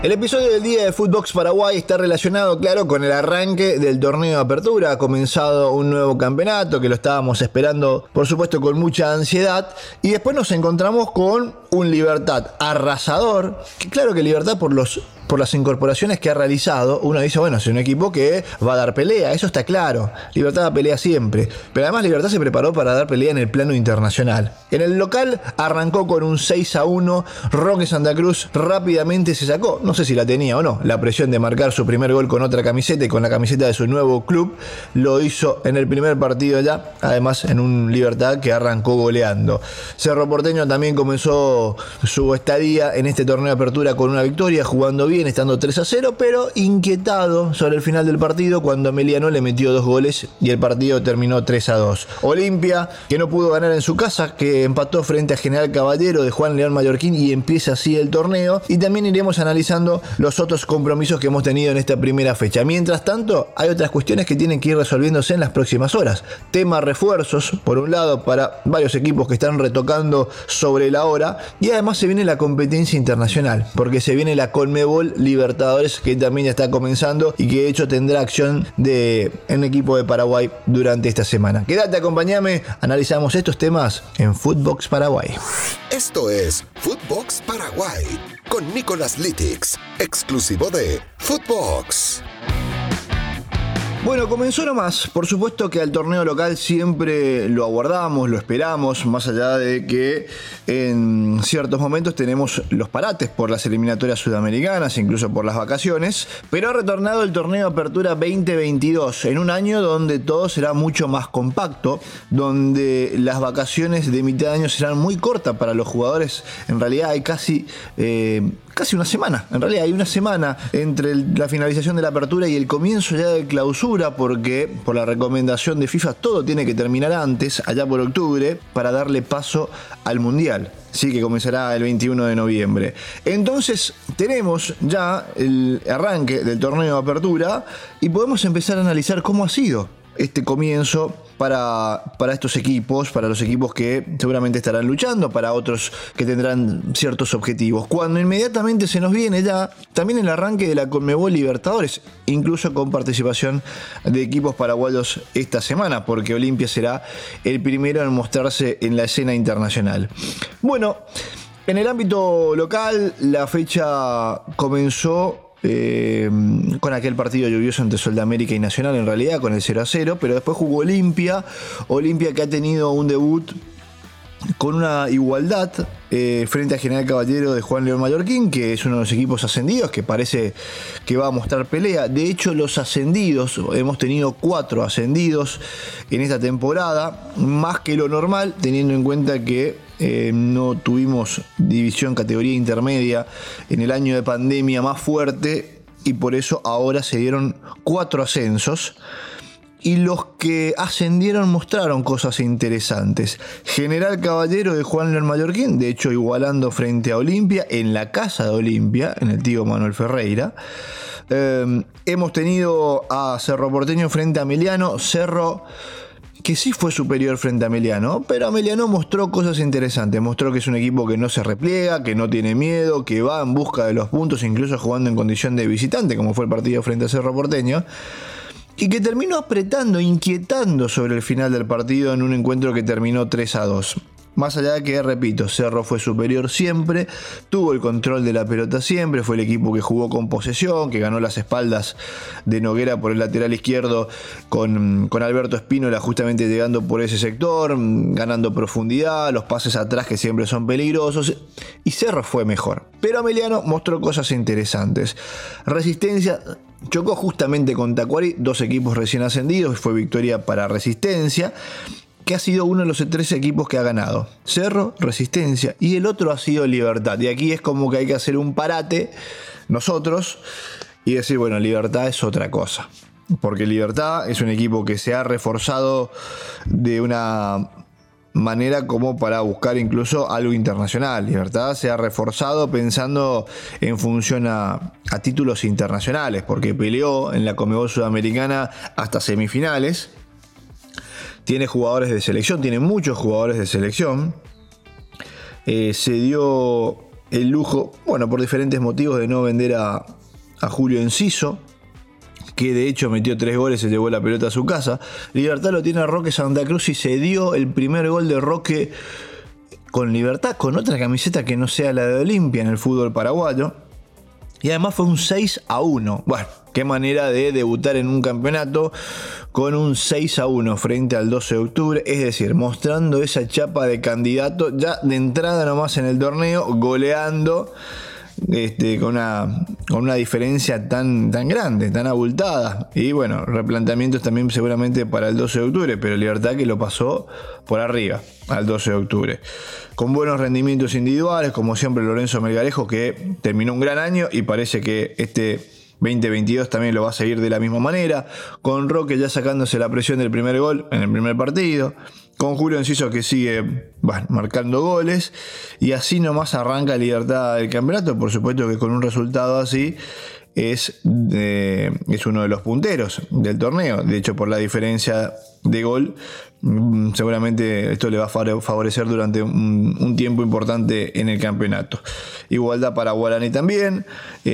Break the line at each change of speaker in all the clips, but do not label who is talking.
El episodio del día de Footbox Paraguay está relacionado, claro, con el arranque del torneo de apertura. Ha comenzado un nuevo campeonato que lo estábamos esperando, por supuesto, con mucha ansiedad. Y después nos encontramos con un Libertad arrasador. Que claro que Libertad por las incorporaciones que ha realizado, uno dice, bueno, es un equipo que va a dar pelea, eso está claro. Libertad da pelea siempre. Pero además Libertad se preparó para dar pelea en el plano internacional. En el local arrancó con un 6-1. Roque Santa Cruz rápidamente se sacó, no sé si la tenía o no, la presión de marcar su primer gol con otra camiseta y con la camiseta de su nuevo club. Lo hizo en el primer partido ya, además en un Libertad que arrancó goleando. Cerro Porteño también comenzó su estadía en este torneo de apertura con una victoria, jugando bien, estando 3-0, pero inquietado sobre el final del partido cuando Emiliano le metió 2 goles y el partido terminó 3-2. Olimpia, que no pudo ganar en su casa, que empató frente a General Caballero de Juan León Mallorquín y empieza así el torneo. Y también iremos analizando los otros compromisos que hemos tenido en esta primera fecha. Mientras tanto, hay otras cuestiones que tienen que ir resolviéndose en las próximas horas. Tema refuerzos, por un lado, para varios equipos que están retocando sobre la hora, y además se viene la competencia internacional, porque se viene la Conmebol Libertadores, que también ya está comenzando y que de hecho tendrá acción en equipo de Paraguay durante esta semana. Quédate, acompáñame, analizamos estos temas en Footbox Paraguay.
Esto es Footbox Paraguay con Nicolás Litix, exclusivo de Footbox.
Bueno, comenzó nomás. Por supuesto que al torneo local siempre lo aguardamos, lo esperamos, más allá de que en ciertos momentos tenemos los parates por las eliminatorias sudamericanas, incluso por las vacaciones, pero ha retornado el torneo Apertura 2022 en un año donde todo será mucho más compacto, donde las vacaciones de mitad de año serán muy cortas para los jugadores. En realidad hay casi una semana, en realidad hay una semana entre la finalización de la apertura y el comienzo ya de clausura, porque por la recomendación de FIFA todo tiene que terminar antes, allá por octubre, para darle paso al Mundial. Sí, que comenzará el 21 de noviembre. Entonces tenemos ya el arranque del torneo de apertura y podemos empezar a analizar cómo ha sido este comienzo para estos equipos, para los equipos que seguramente estarán luchando, para otros que tendrán ciertos objetivos. Cuando inmediatamente se nos viene ya también el arranque de la Conmebol Libertadores, incluso con participación de equipos paraguayos esta semana, porque Olimpia será el primero en mostrarse en la escena internacional. Bueno, en el ámbito local la fecha comenzó con aquel partido lluvioso entre Sol de América y Nacional, en realidad con el 0-0, pero después jugó Olimpia que ha tenido un debut con una igualdad frente a General Caballero de Juan León Mallorquín, que es uno de los equipos ascendidos, que parece que va a mostrar pelea. De hecho, los ascendidos, hemos tenido 4 ascendidos en esta temporada, más que lo normal, teniendo en cuenta que no tuvimos división categoría intermedia en el año de pandemia más fuerte, y por eso ahora se dieron 4 ascensos. Y los que ascendieron mostraron cosas interesantes. General Caballero de Juan León Mallorquín, de hecho igualando frente a Olimpia, en la casa de Olimpia, en el tío Manuel Ferreira. Hemos tenido a Cerro Porteño frente a Emiliano. Cerro que sí fue superior frente a Emiliano, pero Emiliano mostró cosas interesantes. Mostró que es un equipo que no se repliega, que no tiene miedo, que va en busca de los puntos, incluso jugando en condición de visitante, como fue el partido frente a Cerro Porteño. Y que terminó apretando, inquietando sobre el final del partido en un encuentro que terminó 3-2. Más allá de que, repito, Cerro fue superior siempre, tuvo el control de la pelota siempre, fue el equipo que jugó con posesión, que ganó las espaldas de Noguera por el lateral izquierdo con Alberto Espínola justamente llegando por ese sector, ganando profundidad, los pases atrás que siempre son peligrosos, y Cerro fue mejor. Pero Emiliano mostró cosas interesantes. Resistencia chocó justamente con Tacuary, 2 equipos recién ascendidos, fue victoria para Resistencia, que ha sido uno de los 3 equipos que ha ganado. Cerro, Resistencia, y el otro ha sido Libertad. Y aquí es como que hay que hacer un parate nosotros y decir, bueno, Libertad es otra cosa. Porque Libertad es un equipo que se ha reforzado de una manera como para buscar incluso algo internacional. Libertad se ha reforzado pensando en función a títulos internacionales, porque peleó en la Conmebol Sudamericana hasta semifinales. Tiene jugadores de selección, tiene muchos jugadores de selección. Se dio el lujo, bueno, por diferentes motivos, de no vender a Julio Enciso, que de hecho metió 3 goles y se llevó la pelota a su casa. Libertad lo tiene a Roque Santa Cruz y se dio el primer gol de Roque con Libertad, con otra camiseta que no sea la de Olimpia en el fútbol paraguayo. Y además fue un 6-1. Bueno, qué manera de debutar en un campeonato con un 6-1 frente al 12 de octubre. Es decir, mostrando esa chapa de candidato ya de entrada nomás en el torneo, goleando con una diferencia tan grande, tan abultada. Y bueno, replanteamientos también seguramente para el 12 de octubre, pero Libertad que lo pasó por arriba al 12 de octubre. Con buenos rendimientos individuales, como siempre Lorenzo Melgarejo, que terminó un gran año y parece que este 2022 también lo va a seguir de la misma manera. Con Roque ya sacándose la presión del primer gol en el primer partido. Con Julio Enciso que sigue marcando goles. Y así nomás arranca Libertad del campeonato. Por supuesto que con un resultado así es uno de los punteros del torneo. De hecho, por la diferencia de gol, seguramente esto le va a favorecer durante un tiempo importante en el campeonato. Igualdad para Guaraní también.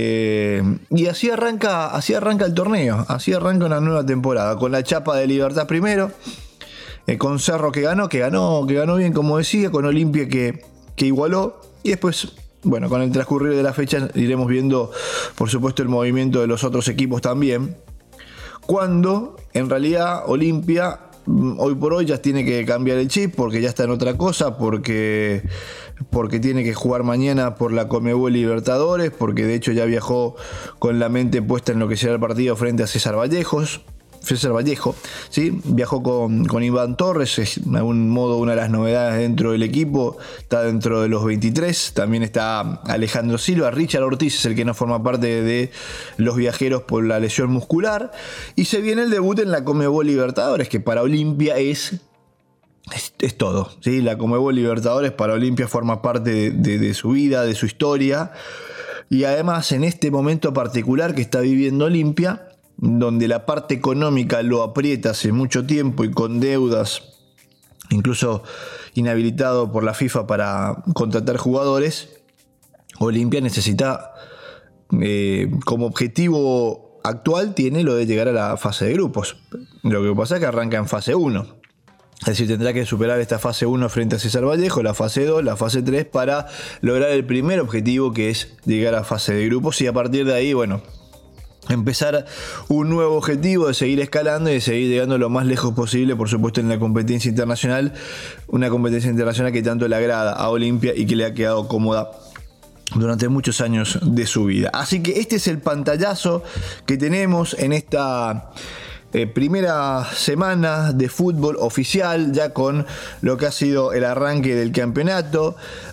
Y así arranca el torneo. Así arranca una nueva temporada. Con la chapa de Libertad primero. Con Cerro que ganó bien, como decía. Con Olimpia que igualó. Y después, bueno, con el transcurrir de la fecha iremos viendo, por supuesto, el movimiento de los otros equipos también. Cuando, en realidad, Olimpia hoy por hoy ya tiene que cambiar el chip porque ya está en otra cosa, porque tiene que jugar mañana por la Conmebol Libertadores, porque de hecho ya viajó con la mente puesta en lo que será el partido frente a César Vallejo, ¿sí? Viajó con Iván Torres, es de algún modo una de las novedades dentro del equipo, está dentro de los 23, también está Alejandro Silva. Richard Ortiz es el que no forma parte de los viajeros por la lesión muscular, y se viene el debut en la Conmebol Libertadores, que para Olimpia es todo, ¿sí? La Conmebol Libertadores para Olimpia forma parte de su vida, de su historia, y además en este momento particular que está viviendo Olimpia, donde la parte económica lo aprieta hace mucho tiempo y con deudas, incluso inhabilitado por la FIFA para contratar jugadores, Olimpia necesita, como objetivo actual, tiene lo de llegar a la fase de grupos. Lo que pasa es que arranca en fase 1. Es decir, tendrá que superar esta fase 1 frente a César Vallejo, la fase 2, la fase 3, para lograr el primer objetivo, que es llegar a fase de grupos, y a partir de ahí, bueno, empezar un nuevo objetivo de seguir escalando y de seguir llegando lo más lejos posible, por supuesto, en la competencia internacional. Una competencia internacional que tanto le agrada a Olimpia y que le ha quedado cómoda durante muchos años de su vida. Así que este es el pantallazo que tenemos en esta primera semana de fútbol oficial, ya con lo que ha sido el arranque del campeonato,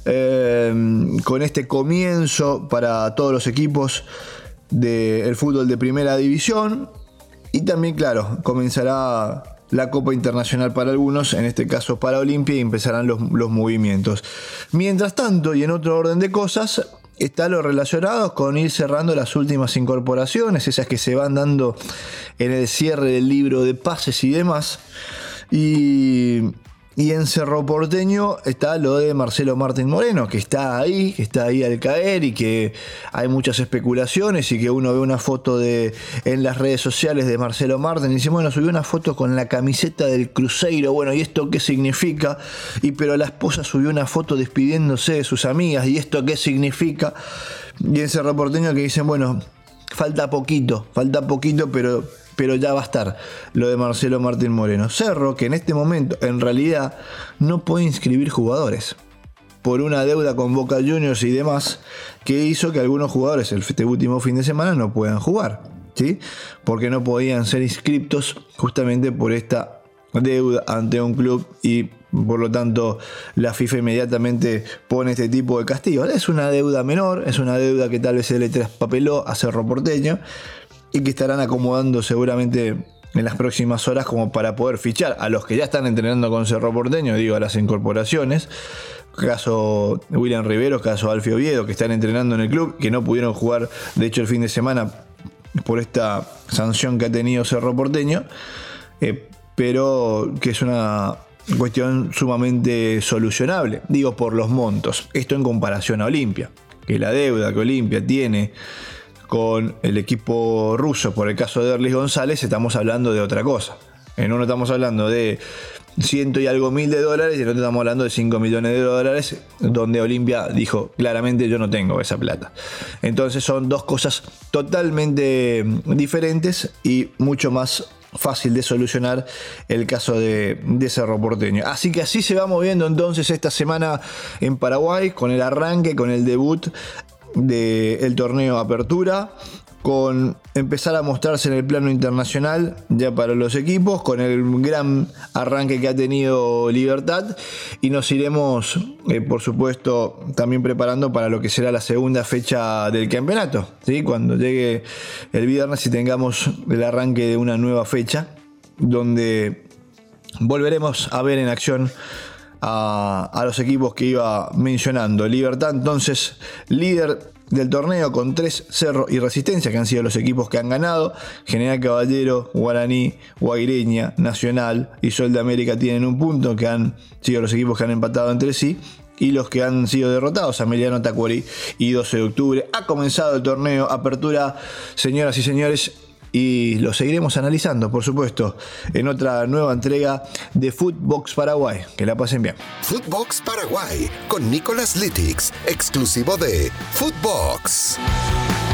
con este comienzo para todos los equipos del fútbol de primera división. Y también, claro, comenzará la Copa Internacional para algunos, en este caso para Olimpia, y empezarán los movimientos. Mientras tanto, y en otro orden de cosas, está lo relacionado con ir cerrando las últimas incorporaciones, esas que se van dando en el cierre del libro de pases y demás. Y en Cerro Porteño está lo de Marcelo Martín Moreno, que está ahí al caer, y que hay muchas especulaciones, y que uno ve una foto en las redes sociales de Marcelo Martín y dice, bueno, subió una foto con la camiseta del Cruzeiro, bueno, ¿y esto qué significa? Pero la esposa subió una foto despidiéndose de sus amigas, ¿y esto qué significa? Y en Cerro Porteño que dicen, bueno, falta poquito, pero ya va a estar lo de Marcelo Martín Moreno. Cerro, que en este momento en realidad no puede inscribir jugadores por una deuda con Boca Juniors y demás, que hizo que algunos jugadores este último fin de semana no puedan jugar, ¿sí? Porque no podían ser inscriptos justamente por esta deuda ante un club, y por lo tanto la FIFA inmediatamente pone este tipo de castigos. Es una deuda menor, es una deuda que tal vez se le traspapeló a Cerro Porteño, y que estarán acomodando seguramente en las próximas horas como para poder fichar a los que ya están entrenando con Cerro Porteño, digo, a las incorporaciones. Caso William Rivero, caso Alfio Oviedo, que están entrenando en el club, que no pudieron jugar, de hecho, el fin de semana por esta sanción que ha tenido Cerro Porteño, pero que es una cuestión sumamente solucionable, digo, por los montos. Esto en comparación a Olimpia. que la deuda que Olimpia tiene con el equipo ruso por el caso de Derlis González, estamos hablando de otra cosa. En uno estamos hablando de $100 y algo mil y en otro estamos hablando de $5 millones, donde Olimpia dijo claramente yo no tengo esa plata. Entonces son dos cosas totalmente diferentes y mucho más fácil de solucionar el caso de Cerro Porteño. Así que así se va moviendo entonces esta semana en Paraguay, con el arranque, con el debut del torneo Apertura, con empezar a mostrarse en el plano internacional ya para los equipos, con el gran arranque que ha tenido Libertad, y nos iremos por supuesto también preparando para lo que será la segunda fecha del campeonato, ¿sí? Cuando llegue el viernes y tengamos el arranque de una nueva fecha donde volveremos a ver en acción a los equipos que iba mencionando. Libertad entonces líder del torneo con 3, Cerro y Resistencia, que han sido los equipos que han ganado. General Caballero, Guaraní, Guaireña, Nacional y Sol de América tienen un punto, que han sido los equipos que han empatado entre sí. Y los que han sido derrotados, Ameliano, Tacuarí y 12 de octubre. Ha comenzado el torneo Apertura, señoras y señores, y lo seguiremos analizando, por supuesto, en otra nueva entrega de Footbox Paraguay. Que la pasen bien.
Footbox Paraguay con Nicolas Litix, exclusivo de Footbox.